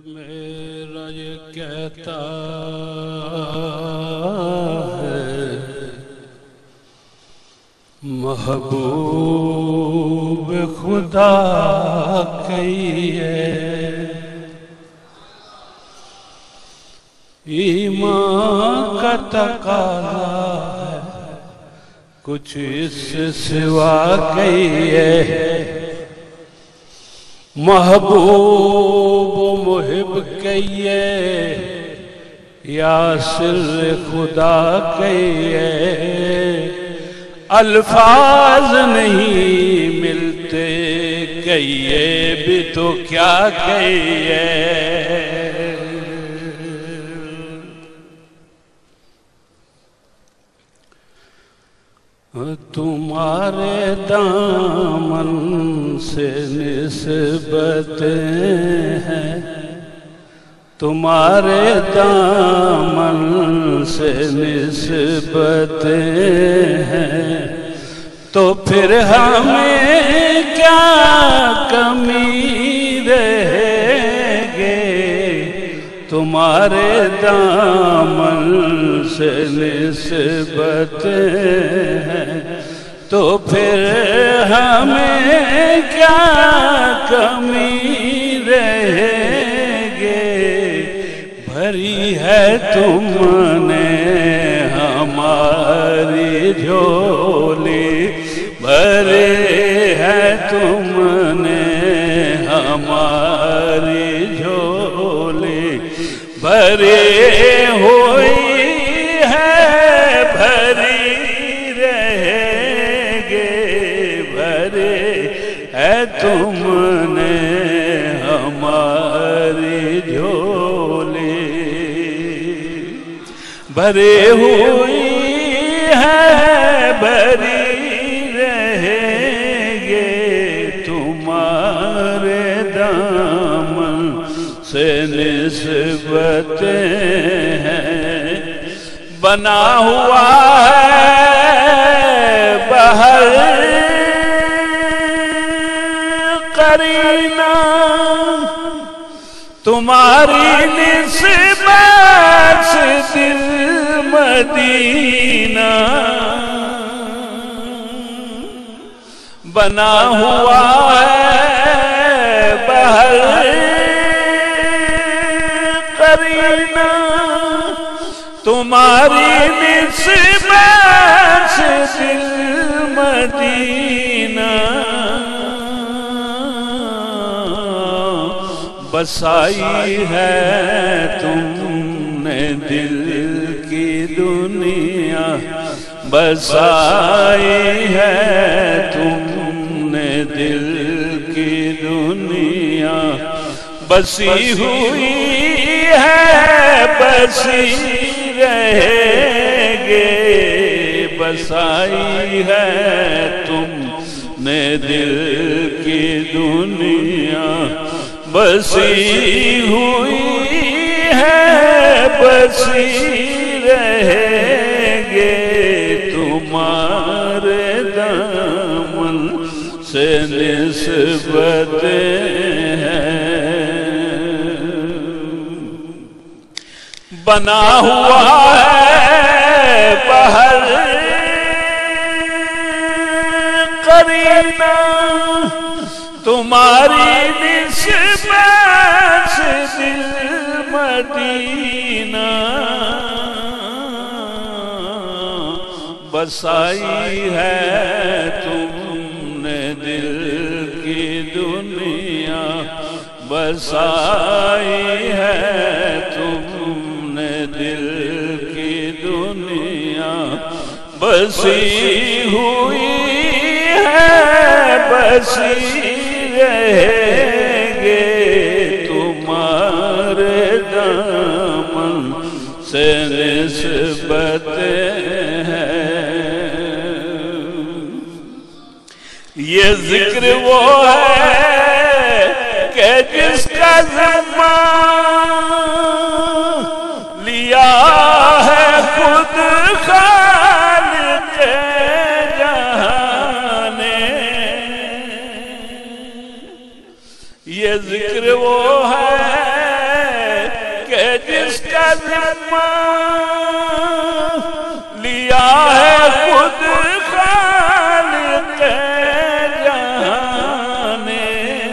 میرا یہ کہتا ہے محبوب خدا کہیے ایمان کا تقاضا ہے کچھ اس سے سوا کہیے محبوب محب کہیے یا سر خدا کہیے الفاظ نہیں ملتے کہیے بھی تو کیا کہیے تمہارے دامن سے نسبتیں ہیں تمہارے دامن سے نسبتیں ہیں تو پھر ہمیں کیا کمی رہے گے تمہارے دامن سے نسبتیں ہیں تو پھر ہمیں کیا کمی رہے گے بھری ہے تم نے ہماری جھولی بھرے ہے تم نے ہماری جھولی بھری ہوئی ہے بھری رہے گے بھرے ہے تم نے ہماری جھولی بھری ہوئی ہے بھری رہے گے تمہارے دامن سے نسبتیں ہیں بنا ہوا ہے بہر قرینہ تمہاری نسبت سے دل مدینہ بنا ہوا ہے بہر قرینہ تمہاری نسبت سے دل مدینہ بسائی ہے تم نے دل کی دنیا بسائی ہے تم نے دل کی دنیا بسی ہوئی ہے بسی رہے گے بسائی ہے تم نے دل کی دنیا بسی ہوئی ہے بسی رہے گے تمہارے دامن سے نسبتیں ہیں بنا ہوا ہے بہر قرینہ تمہاری نسبت سے دل مدینہ بسائی ہے تم نے دل کی دنیا بسائی ہے تم نے دل کی دنیا بسی ہوئی ہے بسی رہے گے تمہارے دامن سے نسبتیں ہیں یہ ذکر وہ ہے کہ جس کا زمان لیا ہے خود خالق جہاں نے یہ ذکر وہ ہے ذمہ لیا ہے خود خالق جہاں نے۔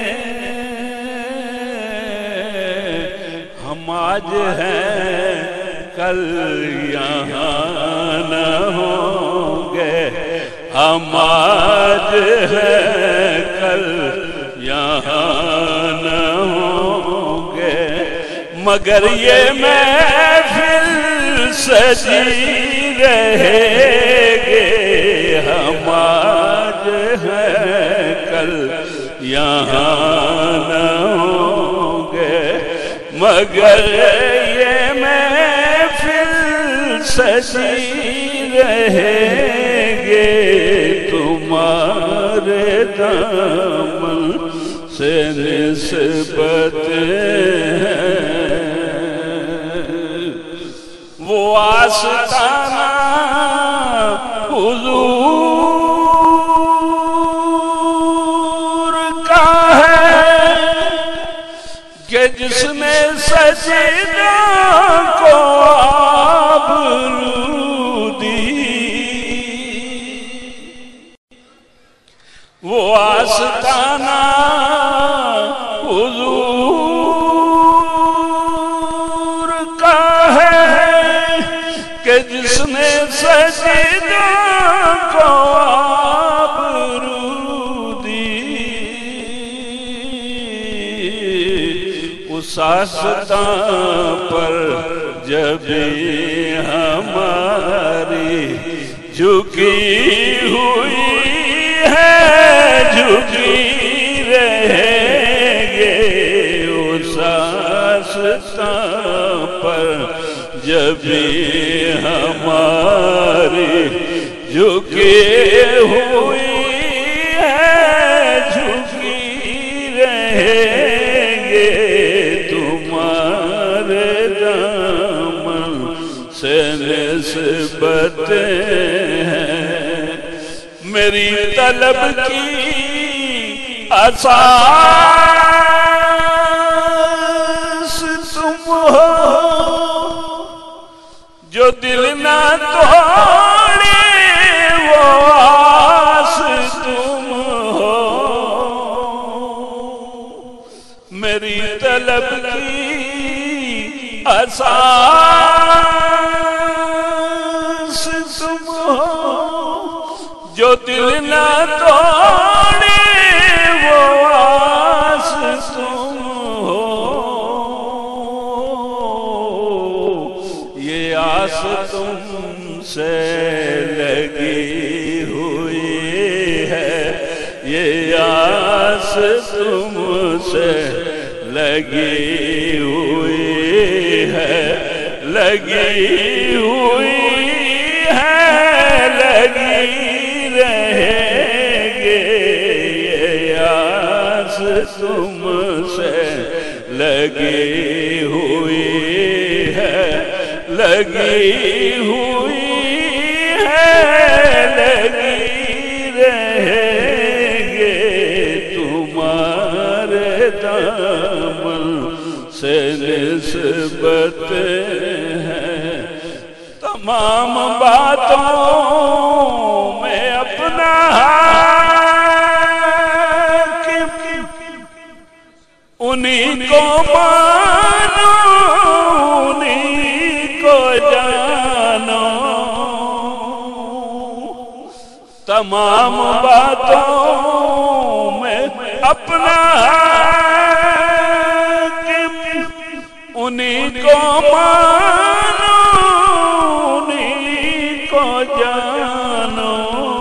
ہم آج ہیں کل یہاں نہ ہوں گے، ہم آج ہیں کل یہاں نہ ہوں گے، مگر یہ محفل سجی رہے گے۔ ہم آج ہیں کل یہاں نہ ہوں گے، مگر یہ محفل سجی رہے گے۔ تمہارے دامن سے نسبت ہے وہ آستانہ حضور کا ہے کہ جس نے سجدہ کو آبرو دی۔ وہ آستانہ حضور کا ہے کہ جس نے سجدہ کو آبرو دی۔ اس آستان پر جب ہماری جھکی ہوئی ہے، جھکی رہیں گے۔ اس آستان پر جب ہماری جھکی ہوئی ہے، جھکی رہیں گے۔ تمہارے دامن سے نسبت ہے میری طلب کی اساس تم ہو، جو دل نہ توڑے وہ آس تم ہو۔ میری طلب کی اساس تم ہو، جو دل نہ توڑے وہ آس تم ہو۔ یہ آس تم سے لگی ہوئی ہے، یہ آس تم سے لگی ہوئی ہے، لگی ہوئی ہے، لگی رہیں گے۔ یہ آس تم سے لگی ہوئی ہے، لگی ہوئی ہے، لگی رہیں گے۔ تمہارے دامن سے نسبت ہے تمام باتوں میں اپنا حاکم، انہی کو مانو، انہی کو جانو۔ تمام باتوں میں اپنا حاکم، انہی کو مانو، انہی کو جانو۔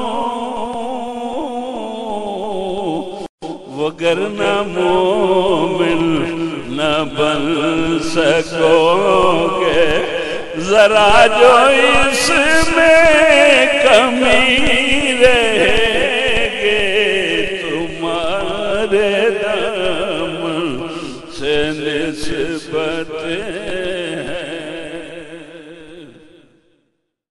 وگرنہ مومن نہ بن سکو گے، ذرا جو اس میں کمی رہے گے۔ تمہارے دامن سے نسبت